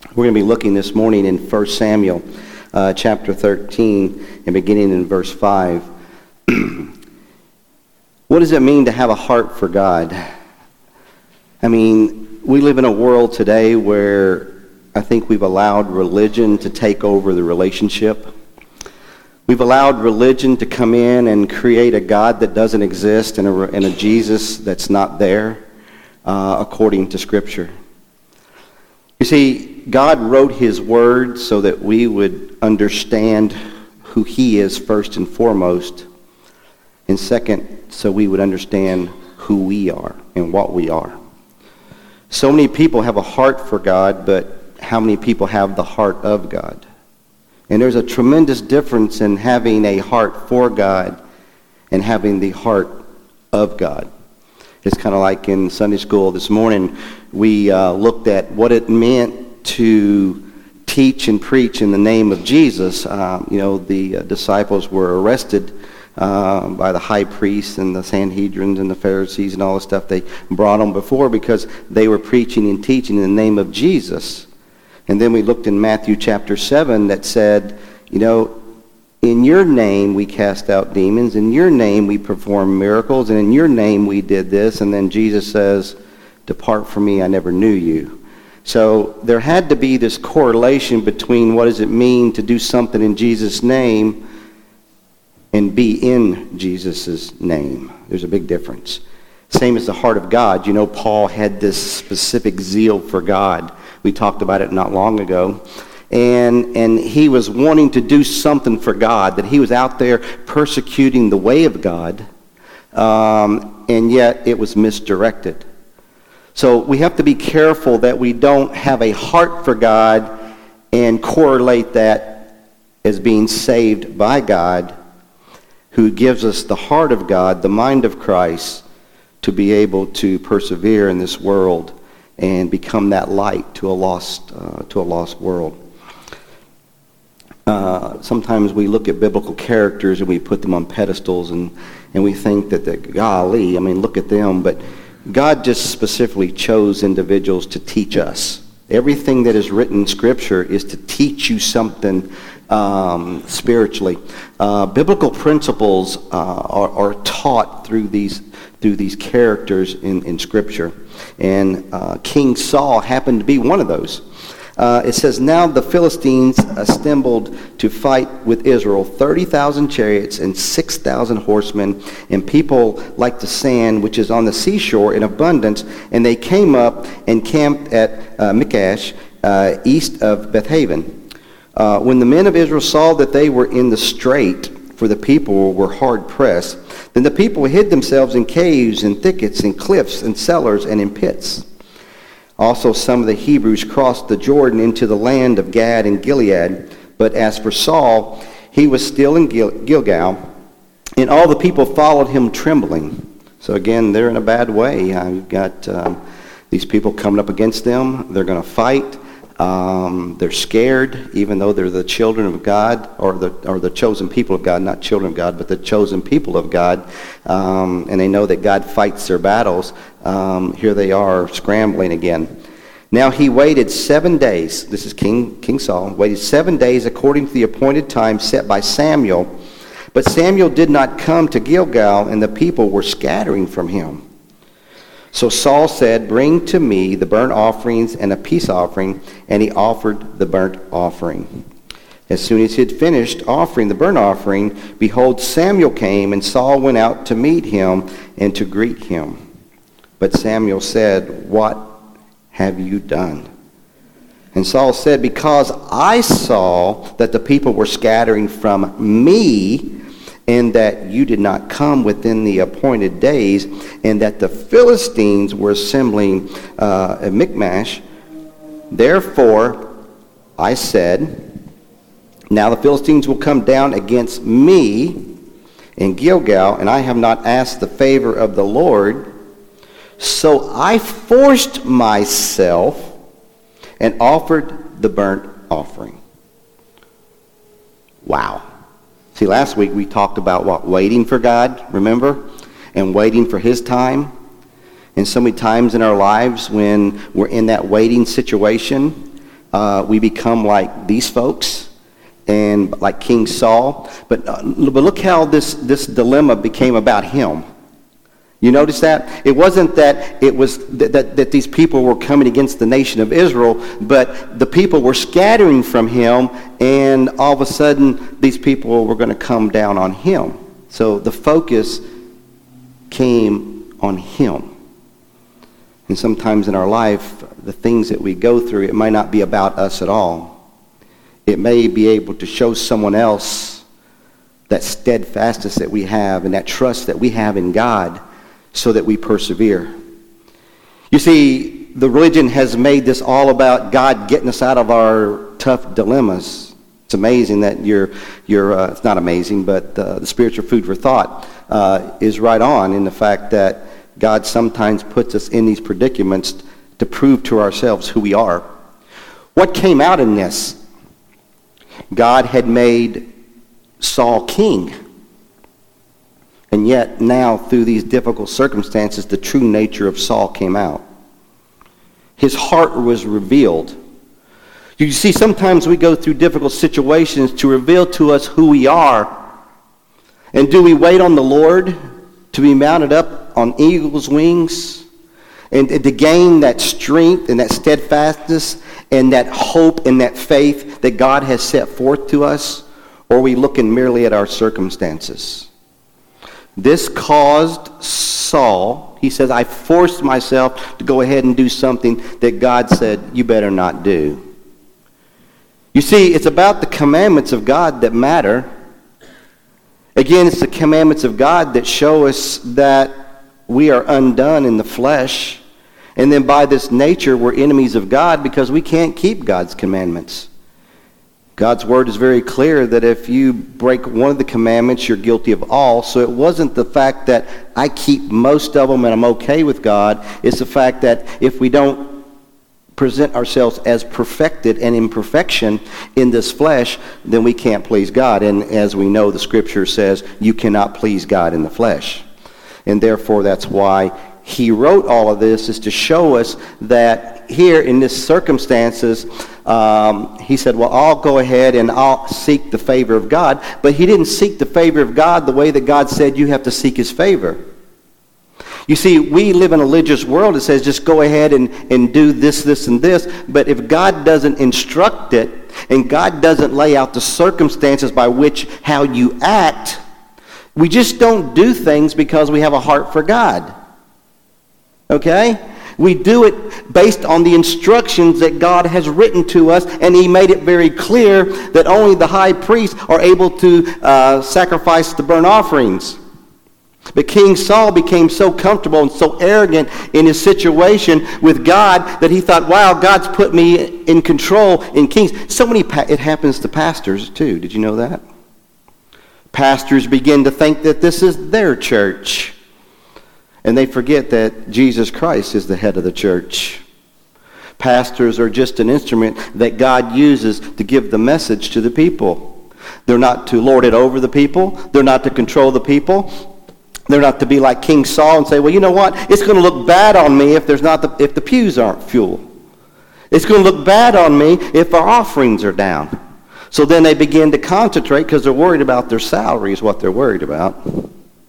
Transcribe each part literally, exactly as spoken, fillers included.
We're going to be looking this morning in First Samuel uh, chapter thirteen and beginning in verse five. What does it mean to have a heart for God? I mean, we live in a world today where I think we've allowed religion to take over the relationship. We've allowed religion to come in and create a God that doesn't exist and a, and a Jesus that's not there uh, according to Scripture. You see, God wrote His Word so that we would understand who He is first and foremost, and second, so we would understand who we are and what we are. So many people have a heart for God, but how many people have the heart of God? And there's a tremendous difference in having a heart for God and having the heart of God. It's kind of like in Sunday school this morning, we uh, looked at what it meant to teach and preach in the name of Jesus. Uh, you know, the uh, disciples were arrested uh, by the high priests and the Sanhedrin and the Pharisees and all the stuff they brought them before because they were preaching and teaching in the name of Jesus. And then we looked in Matthew chapter seven that said, you know, in your name we cast out demons, in your name we perform miracles, and in your name we did this. And then Jesus says, depart from me, I never knew you. So there had to be this correlation between what does it mean to do something in Jesus' name and be in Jesus' name. There's a big difference. Same as the heart of God. You know, Paul had this specific zeal for God. We talked about it not long ago. And and he was wanting to do something for God, that he was out there persecuting the way of God, um, and yet it was misdirected. So we have to be careful that we don't have a heart for God and correlate that as being saved by God, who gives us the heart of God, the mind of Christ, to be able to persevere in this world and become that light to a lost uh, to a lost world. Uh, sometimes we look at biblical characters and we put them on pedestals and, and we think that, the, golly, I mean, look at them. But God just specifically chose individuals to teach us. Everything that is written in Scripture is to teach you something um, spiritually. Uh, biblical principles uh, are, are taught through these through these characters in, in Scripture. And uh, King Saul happened to be one of those. Uh, it says, now the Philistines assembled to fight with Israel, thirty thousand chariots and six thousand horsemen, and people like the sand which is on the seashore in abundance. And they came up and camped at uh, Michmash, uh, east of Bethaven. Uh, when the men of Israel saw that they were in the strait, for the people were hard pressed, then the people hid themselves in caves and thickets and cliffs and cellars and in pits. Also some of the Hebrews crossed the Jordan into the land of Gad and Gilead. But as for Saul, he was still in Gil- Gilgal, and all the people followed him trembling. So again, they're in a bad way. Uh, you've got um, these people coming up against them. They're going to fight. Um, they're scared, even though they're the children of God, or the or the chosen people of God, not children of God, but the chosen people of God. Um, and they know that God fights their battles. Um, here they are scrambling again. Now he waited seven days. This is King King Saul. Waited seven days according to the appointed time set by Samuel. But Samuel did not come to Gilgal, and the people were scattering from him. So Saul said, bring to me the burnt offerings and a peace offering, and he offered the burnt offering. As soon as he had finished offering the burnt offering, behold, Samuel came, and Saul went out to meet him and to greet him. But Samuel said, what have you done? And Saul said, because I saw that the people were scattering from me, and that you did not come within the appointed days, and that the Philistines were assembling uh, at Michmash. Therefore, I said, now the Philistines will come down against me in Gilgal, and I have not asked the favor of the Lord. So I forced myself and offered the burnt offering. Wow. See, last week we talked about what? Waiting for God, remember? And waiting for His time. And so many times in our lives when we're in that waiting situation, uh, we become like these folks and like King Saul. But, uh, but look how this, this dilemma became about him. You notice that? It wasn't that it was th- that, that these people were coming against the nation of Israel, but the people were scattering from him, and all of a sudden these people were going to come down on him. So the focus came on him. And sometimes in our life, the things that we go through, it might not be about us at all. It may be able to show someone else that steadfastness that we have and that trust that we have in God, so that we persevere. You see, the religion has made this all about God getting us out of our tough dilemmas. It's amazing that you're, you're uh, it's not amazing, but uh, the spiritual food for thought uh, is right on in the fact that God sometimes puts us in these predicaments to prove to ourselves who we are. What came out in this? God had made Saul king. And yet now, through these difficult circumstances, the true nature of Saul came out. His heart was revealed. You see, sometimes we go through difficult situations to reveal to us who we are. And do we wait on the Lord to be mounted up on eagle's wings and, and to gain that strength and that steadfastness and that hope and that faith that God has set forth to us? Or are we looking merely at our circumstances? This caused Saul, he says, I forced myself to go ahead and do something that God said, you better not do. You see, it's about the commandments of God that matter. Again, it's the commandments of God that show us that we are undone in the flesh. And then by this nature, we're enemies of God because we can't keep God's commandments. God's word is very clear that if you break one of the commandments, you're guilty of all. So it wasn't the fact that I keep most of them and I'm okay with God. It's the fact that if we don't present ourselves as perfected and in perfection in this flesh, then we can't please God. And as we know, the scripture says you cannot please God in the flesh. And therefore, that's why he wrote all of this, is to show us that here in this circumstances, um, he said, well, I'll go ahead and I'll seek the favor of God. But he didn't seek the favor of God the way that God said you have to seek his favor. You see, we live in a religious world that says just go ahead and, and do this, this, and this. But if God doesn't instruct it and God doesn't lay out the circumstances by which how you act, we just don't do things because we have a heart for God. Okay? We do it based on the instructions that God has written to us, and he made it very clear that only the high priests are able to uh, sacrifice the burnt offerings. But King Saul became so comfortable and so arrogant in his situation with God that he thought, wow, God's put me in control in kings. So many, pa- it happens to pastors too. Did you know that? Pastors begin to think that this is their church. And they forget that Jesus Christ is the head of the church. Pastors are just an instrument that God uses to give the message to the people. They're not to lord it over the people. They're not to control the people. They're not to be like King Saul and say, well, you know what? It's going to look bad on me if there's not the, if the pews aren't full. It's going to look bad on me if our offerings are down. So then they begin to concentrate because they're worried about their salary is what they're worried about.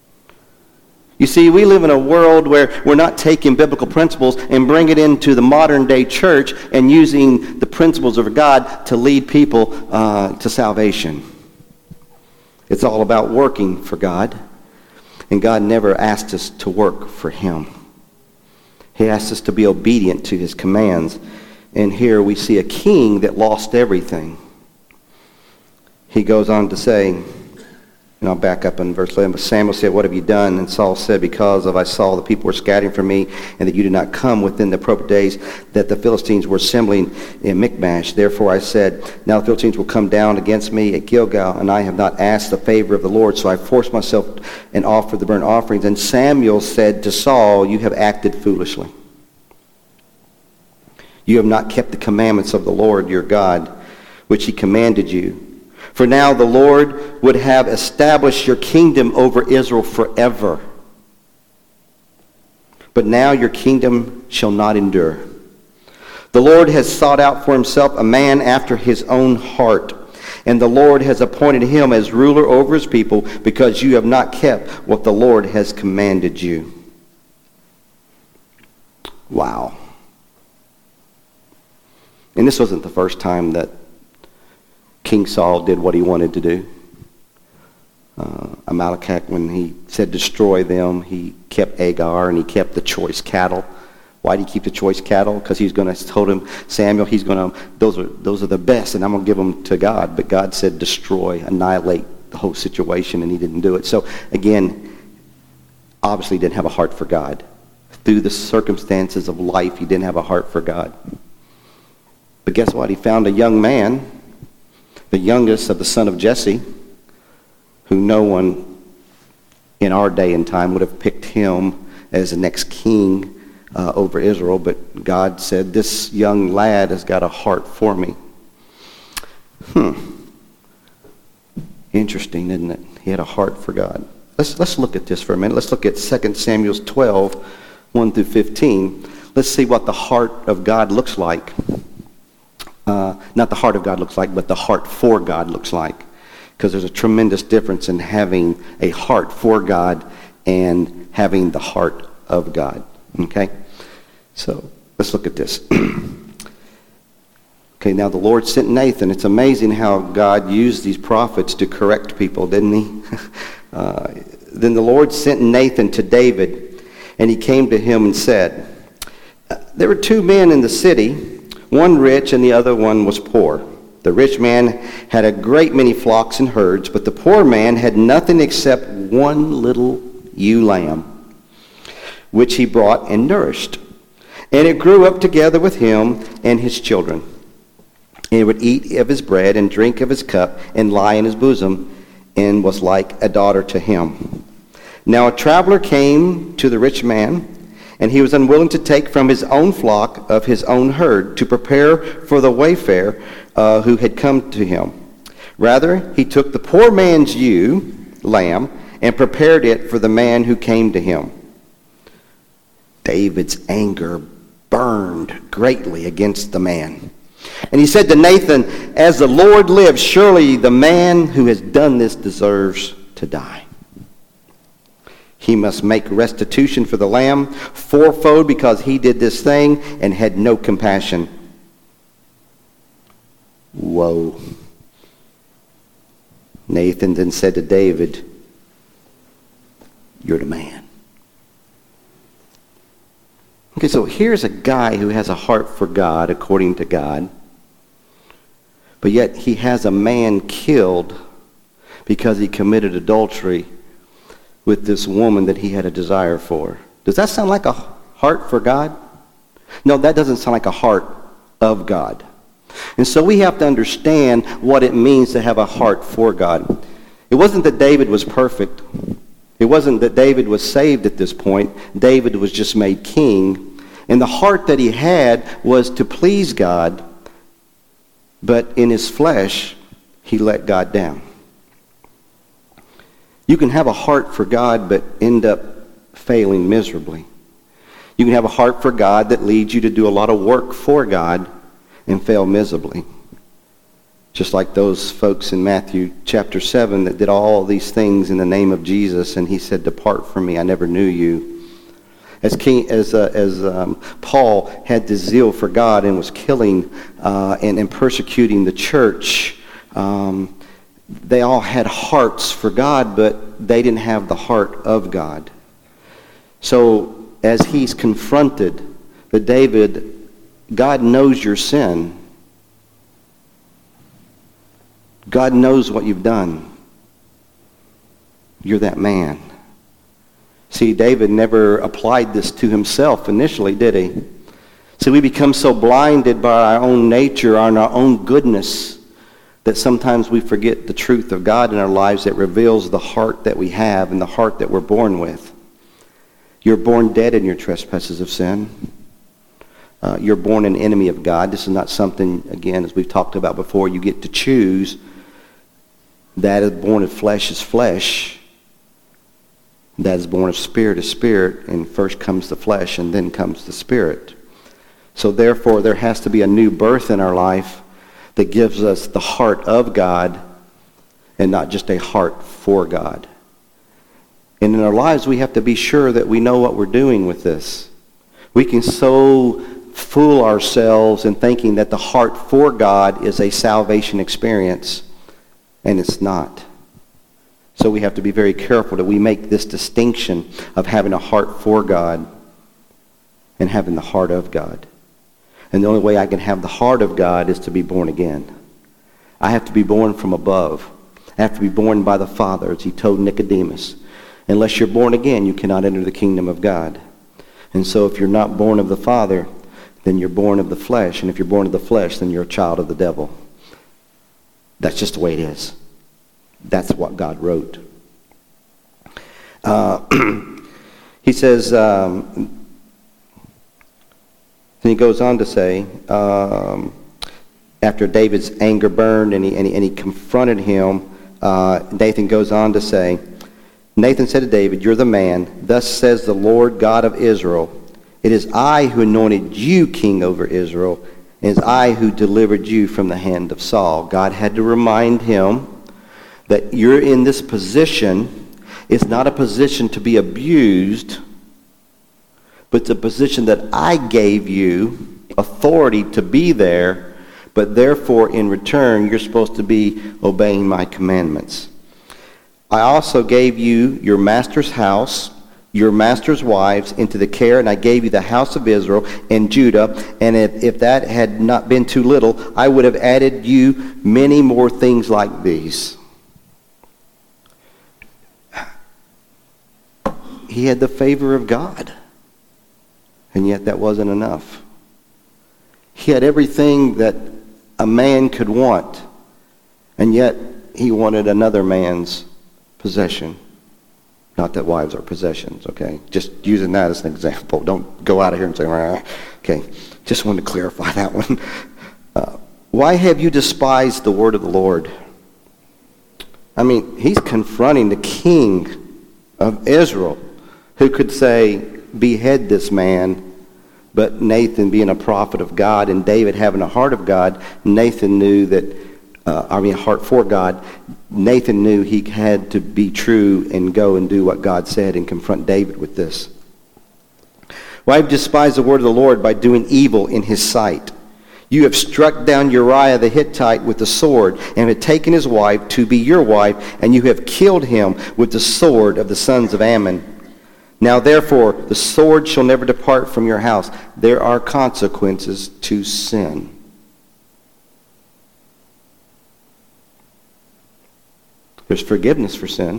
You see, we live in a world where we're not taking biblical principles and bring it into the modern day church and using the principles of God to lead people uh, to salvation. It's all about working for God. And God never asked us to work for him. He asked us to be obedient to his commands. And here we see a king that lost everything. He goes on to say, and I'll back up in verse eleven. But Samuel said, what have you done? And Saul said, because of I saw the people were scattering from me, and that you did not come within the appropriate days, that the Philistines were assembling in Michmash. Therefore I said, now the Philistines will come down against me at Gilgal, and I have not asked the favor of the Lord. So I forced myself and offered the burnt offerings. And Samuel said to Saul, you have acted foolishly. You have not kept the commandments of the Lord your God, which he commanded you. For now the Lord would have established your kingdom over Israel forever. But now your kingdom shall not endure. The Lord has sought out for himself a man after his own heart, and the Lord has appointed him as ruler over his people, because you have not kept what the Lord has commanded you. Wow. And this wasn't the first time that King Saul did what he wanted to do. Uh, Amalekite, when he said destroy them, he kept Agar and he kept the choice cattle. Why did he keep the choice cattle? Because he's going to told him, Samuel, he's going to those are those are the best, and I'm going to give them to God. But God said destroy, annihilate the whole situation, and he didn't do it. So again, obviously, he didn't have a heart for God. Through the circumstances of life, he didn't have a heart for God. But guess what? He found a young man, the youngest of the son of Jesse, who no one in our day and time would have picked him as the next king uh, over Israel. But God said, this young lad has got a heart for me. Hmm. Interesting, isn't it? He had a heart for God. Let's, let's look at this for a minute. Let's look at Second Samuel twelve, one through fifteen. Let's see what the heart of God looks like. Uh, not the heart of God looks like, but the heart for God looks like. Because there's a tremendous difference in having a heart for God and having the heart of God. Okay? So, let's look at this. Okay, now the Lord sent Nathan. It's amazing how God used these prophets to correct people, didn't he? uh, then the Lord sent Nathan to David, and he came to him and said, there were two men in the city, one rich and the other one was poor. The rich man had a great many flocks and herds, but the poor man had nothing except one little ewe lamb, which he brought and nourished. And it grew up together with him and his children. And it would eat of his bread and drink of his cup and lie in his bosom, and was like a daughter to him. Now a traveler came to the rich man, and he was unwilling to take from his own flock of his own herd to prepare for the wayfarer uh, who had come to him. Rather, he took the poor man's ewe lamb and prepared it for the man who came to him. David's anger burned greatly against the man. And he said to Nathan, as the Lord lives, surely the man who has done this deserves to die. He must make restitution for the lamb fourfold, because he did this thing and had no compassion. Whoa. Nathan then said to David, you're the man. Okay, so here's a guy who has a heart for God, according to God, but yet he has a man killed because he committed adultery with this woman that he had a desire for. Does that sound like a heart for God? No, that doesn't sound like a heart of God. And so we have to understand what it means to have a heart for God. It wasn't that David was perfect. It wasn't that David was saved at this point. David was just made king. And the heart that he had was to please God, but in his flesh, he let God down. You can have a heart for God but end up failing miserably. You can have a heart for God that leads you to do a lot of work for God and fail miserably. Just like those folks in Matthew chapter seven that did all these things in the name of Jesus, and he said, depart from me, I never knew you. As King, as uh, as um, Paul had this zeal for God and was killing uh, and, and persecuting the church, um, they all had hearts for God, but they didn't have the heart of God. So as he's confronted, that David, God knows your sin. God knows what you've done. You're that man. See, David never applied this to himself initially, did he? See, we become so blinded by our own nature, on our own goodness, that sometimes we forget the truth of God in our lives that reveals the heart that we have and the heart that we're born with. You're born dead in your trespasses of sin. Uh, you're born an enemy of God. This is not something, again, as we've talked about before, you get to choose. That is born of flesh is flesh. That is born of spirit is spirit. And first comes the flesh and then comes the spirit. So therefore, there has to be a new birth in our life that gives us the heart of God and not just a heart for God. And in our lives, we have to be sure that we know what we're doing with this. We can so fool ourselves in thinking that the heart for God is a salvation experience, and it's not. So we have to be very careful that we make this distinction of having a heart for God and having the heart of God. And the only way I can have the heart of God is to be born again. I have to be born from above. I have to be born by the Father, as he told Nicodemus. Unless you're born again, you cannot enter the kingdom of God. And so if you're not born of the Father, then you're born of the flesh. And if you're born of the flesh, then you're a child of the devil. That's just the way it is. That's what God wrote. Uh, he says, um, then he goes on to say, um, after David's anger burned and he, and he, and he confronted him, uh, Nathan goes on to say, Nathan said to David, "You're the man. Thus says the Lord God of Israel, it is I who anointed you king over Israel, and it is I who delivered you from the hand of Saul." God had to remind him that you're in this position. It's not a position to be abused, but it's a position that I gave you authority to be there, but therefore in return you're supposed to be obeying my commandments. I also gave you your master's house, your master's wives into the care, and I gave you the house of Israel and Judah, and if, if that had not been too little, I would have added you many more things like these. He had the favor of God, and yet that wasn't enough. He had everything that a man could want, and yet he wanted another man's possession. Not that wives are possessions, okay? Just using that as an example. Don't go out of here and say, ah. Okay, just wanted to clarify that one. Uh, why have you despised the word of the Lord? I mean, he's confronting the king of Israel, who could say, behead this man. But Nathan, being a prophet of God, and David having a heart of God, Nathan knew that, uh, I mean, a heart for God, Nathan knew he had to be true and go and do what God said and confront David with this. Why have you despised the word of the Lord by doing evil in his sight? You have struck down Uriah the Hittite with the sword, and have taken his wife to be your wife, and you have killed him with the sword of the sons of Ammon. Now therefore, the sword shall never depart from your house. There are consequences to sin. There's forgiveness for sin.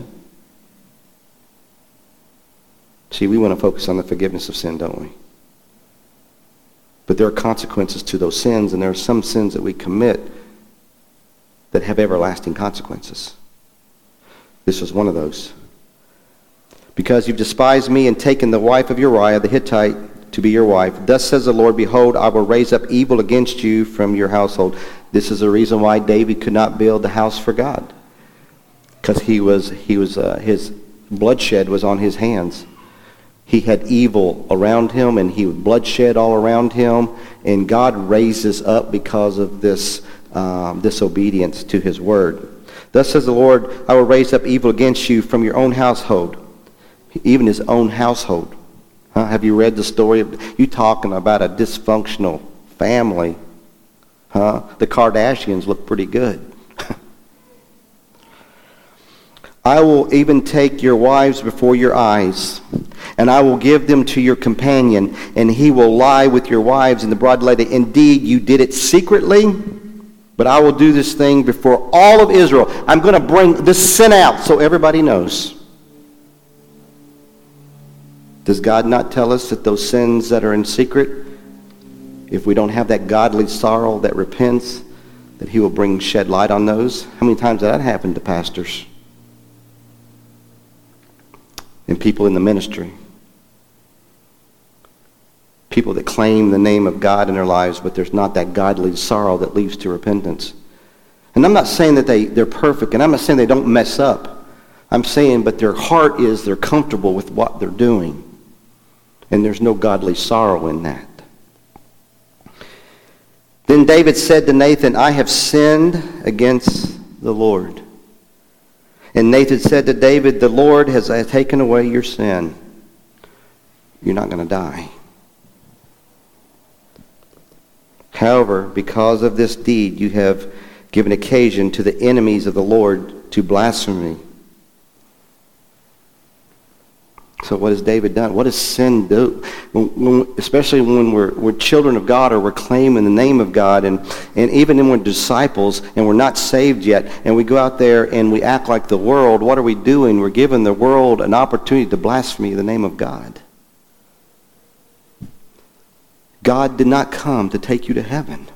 See, we want to focus on the forgiveness of sin, don't we? But there are consequences to those sins, and there are some sins that we commit that have everlasting consequences. This was one of those. Because you've despised me and taken the wife of Uriah the Hittite to be your wife, thus says the Lord, behold, I will raise up evil against you from your household. This is the reason why David could not build the house for God. Because he was, he was, uh, his bloodshed was on his hands. He had evil around him, and he was bloodshed all around him, and God raises up because of this um, disobedience to his word. Thus says the Lord, I will raise up evil against you from your own household. Even his own household. Huh? Have you read the story of you talking about a dysfunctional family? Huh? The Kardashians look pretty good. I will even take your wives before your eyes, and I will give them to your companion, and he will lie with your wives in the broad daylight. Indeed, you did it secretly, but I will do this thing before all of Israel. I'm going to bring this sin out so everybody knows. Does God not tell us that those sins that are in secret, if we don't have that godly sorrow that repents, that he will bring shed light on those? How many times has that happened to pastors and people in the ministry? People that claim the name of God in their lives, but there's not that godly sorrow that leads to repentance. And I'm not saying that they, they're perfect, and I'm not saying they don't mess up. I'm saying, but their heart is they're comfortable with what they're doing. And there's no godly sorrow in that. Then David said to Nathan, I have sinned against the Lord. And Nathan said to David, the Lord has taken away your sin. You're not going to die. However, because of this deed, you have given occasion to the enemies of the Lord to blaspheme. So what has David done? What does sin do? When, when, especially when we're, we're children of God or we're claiming the name of God, and, and even when we're disciples and we're not saved yet, and we go out there and we act like the world, what are we doing? We're giving the world an opportunity to blaspheme the name of God. God did not come to take you to heaven.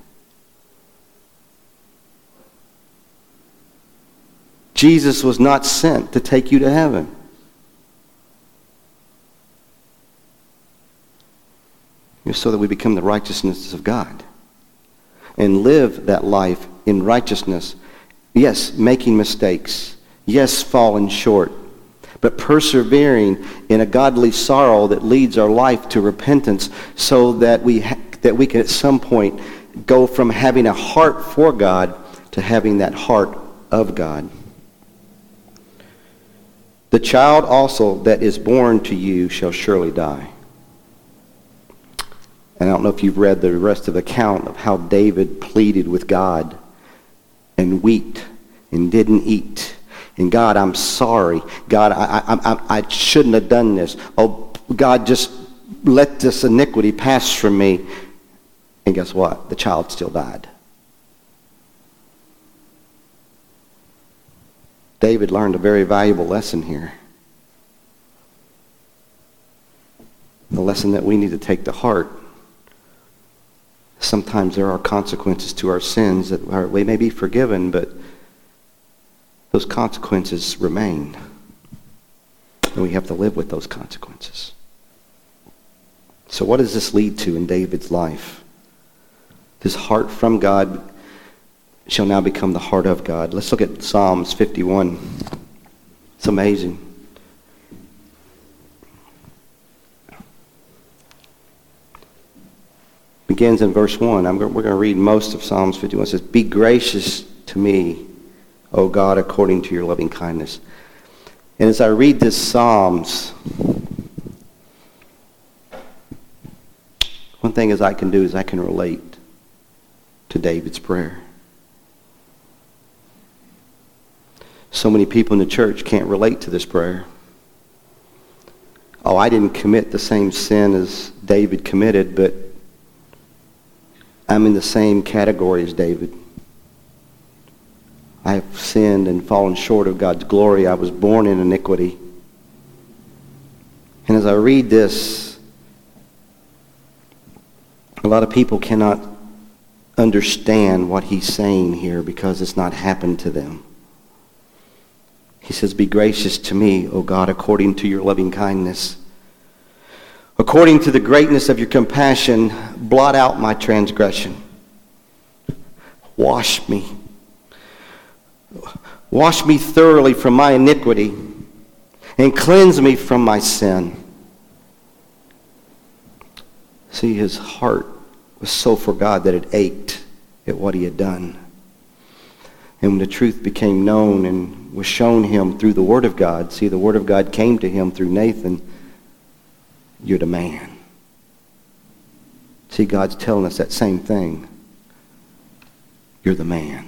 Jesus was not sent to take you to heaven. So that we become the righteousness of God and live that life in righteousness. Yes, making mistakes. Yes, falling short. But persevering in a godly sorrow that leads our life to repentance, so that we ha- that we can at some point go from having a heart for God to having that heart of God. The child also that is born to you shall surely die. And I don't know if you've read the rest of the account of how David pleaded with God and wept and didn't eat. And God, I'm sorry. God, I, I, I, I shouldn't have done this. Oh, God, just let this iniquity pass from me. And guess what? The child still died. David learned a very valuable lesson here. The lesson that we need to take to heart. Sometimes there are consequences to our sins that are, we may be forgiven, but those consequences remain. And we have to live with those consequences. So what does this lead to in David's life? This heart from God shall now become the heart of God. Let's look at Psalms fifty-one. It's amazing. Begins in verse one. I'm, we're going to read most of Psalms fifty-one. It says, be gracious to me, O God, according to your loving kindness. And as I read this Psalms, one thing is I can do is I can relate to David's prayer. So many people in the church can't relate to this prayer. Oh, I didn't commit the same sin as David committed, but I'm in the same category as David. I have sinned and fallen short of God's glory. I was born in iniquity. And as I read this, a lot of people cannot understand what he's saying here because it's not happened to them. He says, be gracious to me, O God, according to your loving kindness. According to the greatness of your compassion, blot out my transgression. Wash me. Wash me thoroughly from my iniquity and cleanse me from my sin. See, his heart was so for God that it ached at what he had done. And when the truth became known and was shown him through the Word of God, see, the Word of God came to him through Nathan. You're the man. See, God's telling us that same thing. You're the man.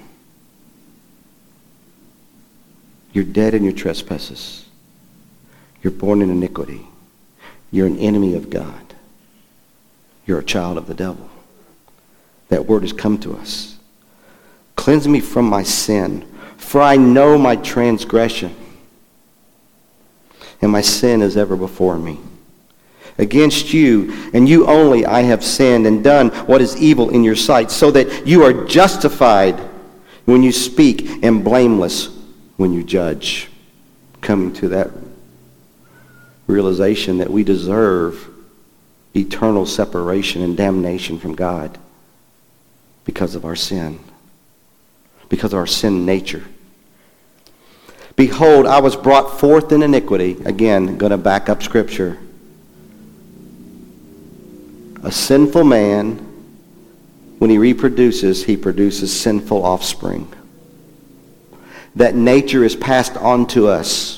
You're dead in your trespasses. You're born in iniquity. You're an enemy of God. You're a child of the devil. That word has come to us. Cleanse me from my sin, for I know my transgression, and my sin is ever before me. Against you, and you only, I have sinned and done what is evil in your sight, so that you are justified when you speak and blameless when you judge. Coming to that realization that we deserve eternal separation and damnation from God because of our sin, because of our sin nature. Behold, I was brought forth in iniquity. Again, going to back up Scripture. A sinful man when he reproduces, he produces sinful offspring. That nature is passed on to us.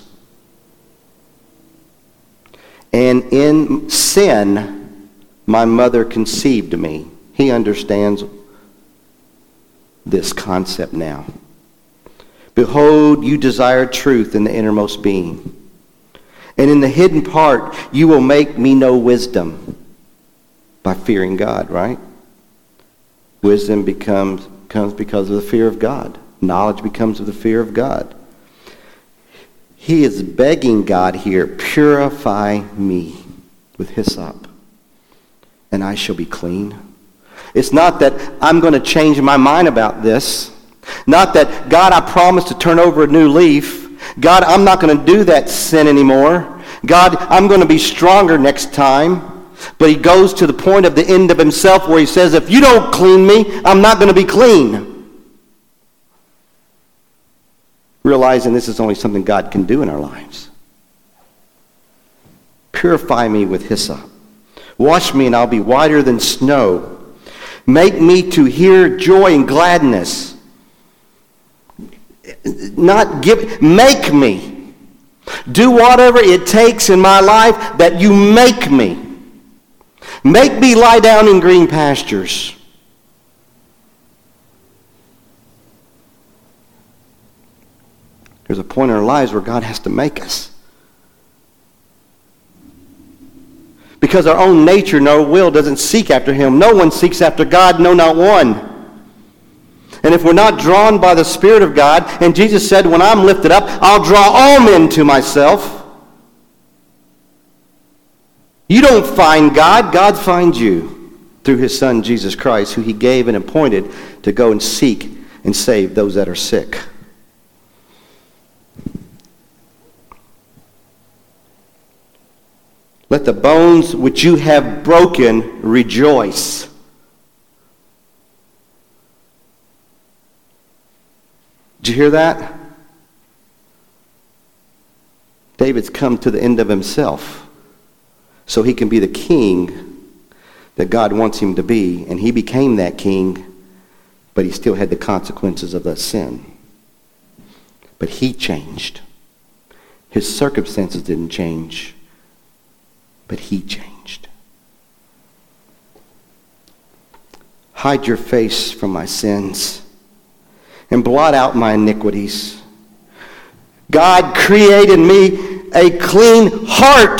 And in sin, my mother conceived me. He understands this concept now. Behold, you desire truth in the innermost being. And in the hidden part, you will make me know wisdom by fearing God, right? Wisdom becomes comes because of the fear of God. Knowledge becomes of the fear of God. He is begging God here, purify me with hyssop, and I shall be clean. It's not that I'm going to change my mind about this. Not that, God, I promise to turn over a new leaf. God, I'm not going to do that sin anymore. God, I'm going to be stronger next time. But he goes to the point of the end of himself where he says, if you don't clean me, I'm not going to be clean. Realizing this is only something God can do in our lives. Purify me with hyssop. Wash me and I'll be whiter than snow. Make me to hear joy and gladness. Not give, make me. Do whatever it takes in my life that you make me. Make me lie down in green pastures. There's a point in our lives where God has to make us. Because our own nature, no will, doesn't seek after him. No one seeks after God, no, not one. And if we're not drawn by the Spirit of God, and Jesus said, when I'm lifted up, I'll draw all men to myself. You don't find God, God finds you through his Son, Jesus Christ, who he gave and appointed to go and seek and save those that are sick. Let the bones which you have broken rejoice. Did you hear that? David's come to the end of himself so he can be the king that God wants him to be. And he became that king, but he still had the consequences of that sin. But he changed. His circumstances didn't change, but he changed. Hide your face from my sins and blot out my iniquities. God created me a clean heart.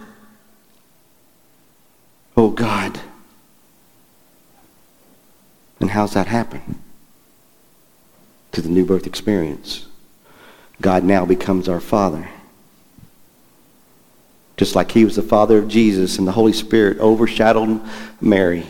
Oh God. And how's that happen? To the new birth experience. God now becomes our Father. Just like he was the Father of Jesus and the Holy Spirit overshadowed Mary.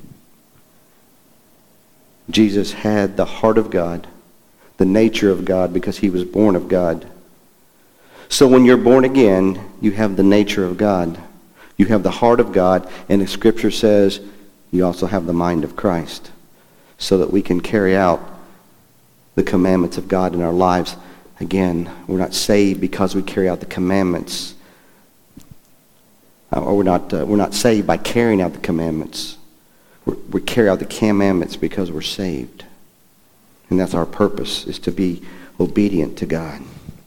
Jesus had the heart of God, the nature of God, because he was born of God. So when you're born again, you have the nature of God. You have the heart of God, and the Scripture says you also have the mind of Christ, so that we can carry out the commandments of God in our lives. Again, we're not saved because we carry out the commandments. Or we're not, uh, we're not saved by carrying out the commandments. We're, we carry out the commandments because we're saved. And that's our purpose, is to be obedient to God.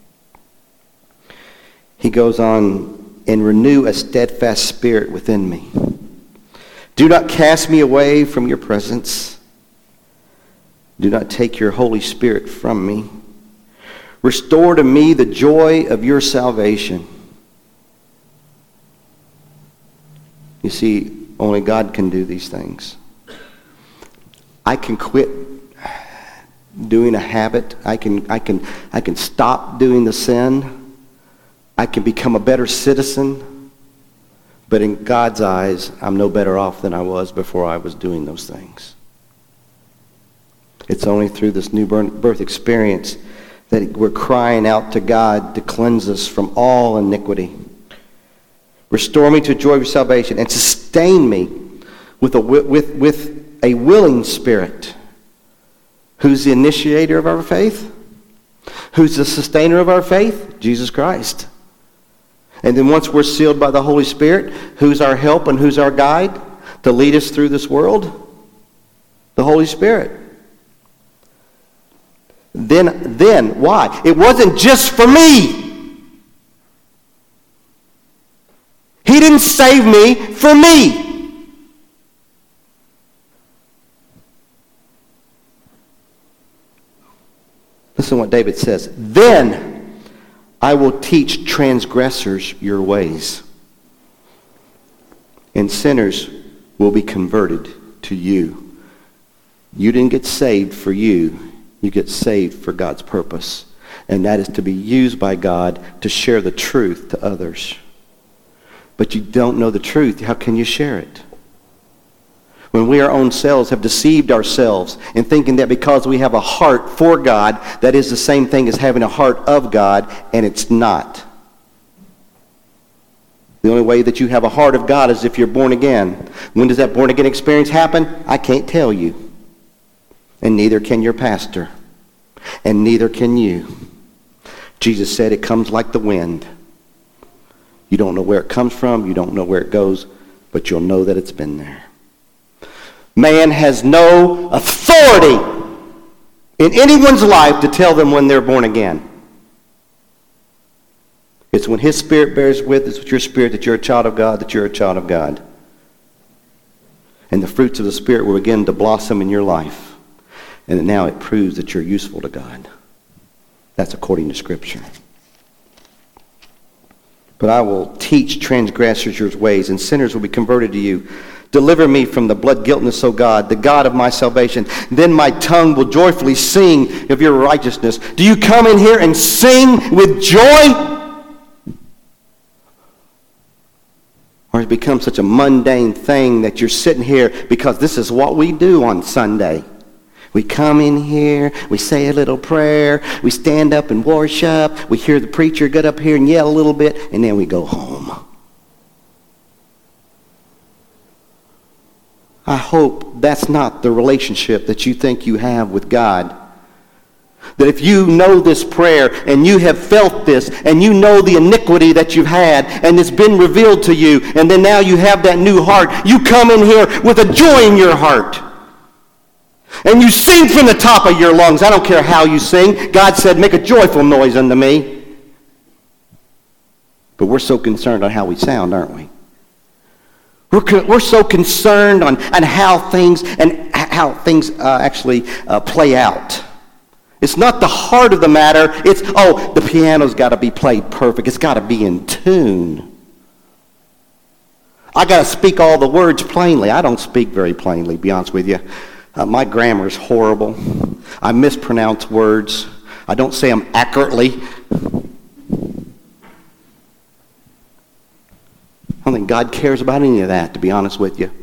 He goes on, and renew a steadfast spirit within me. Do not cast me away from your presence. Do not take your Holy Spirit from me. Restore to me the joy of your salvation. You see, only God can do these things. I can quit doing a habit. I can, I can, I can stop doing the sin. I can become a better citizen. But in God's eyes, I'm no better off than I was before I was doing those things. It's only through this new birth experience that we're crying out to God to cleanse us from all iniquity. Restore me to joy of your salvation and sustain me with a, with, with a willing spirit. Who's the initiator of our faith? Who's the sustainer of our faith? Jesus Christ. And then once we're sealed by the Holy Spirit, who's our help and who's our guide to lead us through this world? The Holy Spirit. Then, then, why? It wasn't just for me. He didn't save me for me. Listen to what David says. Then I will teach transgressors your ways, and sinners will be converted to you. You didn't get saved for you. You get saved for God's purpose. And that is to be used by God to share the truth to others. But you don't know the truth. How can you share it? When we our own selves have deceived ourselves in thinking that because we have a heart for God, that is the same thing as having a heart of God, and it's not. The only way that you have a heart of God is if you're born again. When does that born again experience happen? I can't tell you. And neither can your pastor. And neither can you. Jesus said it comes like the wind. You don't know where it comes from. You don't know where it goes. But you'll know that it's been there. Man has no authority in anyone's life to tell them when they're born again. It's when his spirit bears witness with your spirit that you're a child of God, that you're a child of God. And the fruits of the Spirit will begin to blossom in your life. And now it proves that you're useful to God. That's according to Scripture. But I will teach transgressors your ways, and sinners will be converted to you. Deliver me from the blood guiltness, O God, the God of my salvation. Then my tongue will joyfully sing of your righteousness. Do you come in here and sing with joy? Or it's become such a mundane thing that you're sitting here because this is what we do on Sunday. We come in here, we say a little prayer, we stand up and worship, we hear the preacher get up here and yell a little bit, and then we go home. I hope that's not the relationship that you think you have with God. That if you know this prayer and you have felt this and you know the iniquity that you've had and it's been revealed to you, and then now you have that new heart, you come in here with a joy in your heart. And you sing from the top of your lungs. I don't care how you sing. God said, make a joyful noise unto me. But we're so concerned on how we sound, aren't we? We're, co- we're so concerned on, on how things and how things uh, actually uh, play out. It's not the heart of the matter. It's, oh, the piano's got to be played perfect. It's got to be in tune. I got to speak all the words plainly. I don't speak very plainly, to be honest with you. Uh, my grammar is horrible. I mispronounce words. I don't say them accurately. I don't think God cares about any of that, to be honest with you.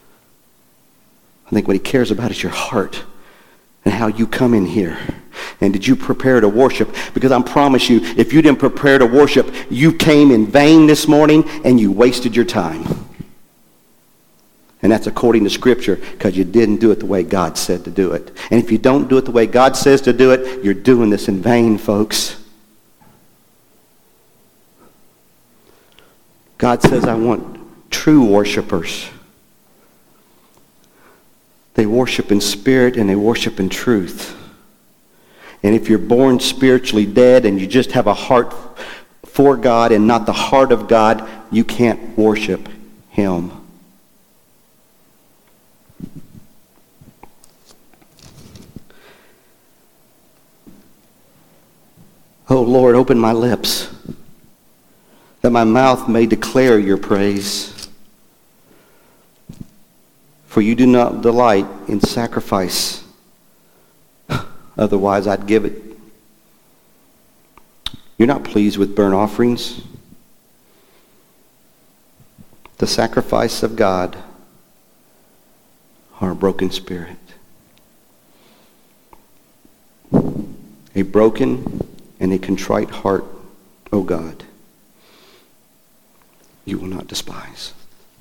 I think what he cares about is your heart and how you come in here. And did you prepare to worship? Because I promise you, if you didn't prepare to worship, you came in vain this morning and you wasted your time. And that's according to Scripture, because you didn't do it the way God said to do it. And if you don't do it the way God says to do it, you're doing this in vain, folks. God says, I want true worshipers. They worship in spirit and they worship in truth. And if you're born spiritually dead and you just have a heart for God and not the heart of God, you can't worship him. Oh Lord, open my lips, that my mouth may declare your praise. For you do not delight in sacrifice, otherwise I'd give it. You're not pleased with burnt offerings. The sacrifice of God are a broken spirit. A broken and a contrite heart, O God, you will not despise.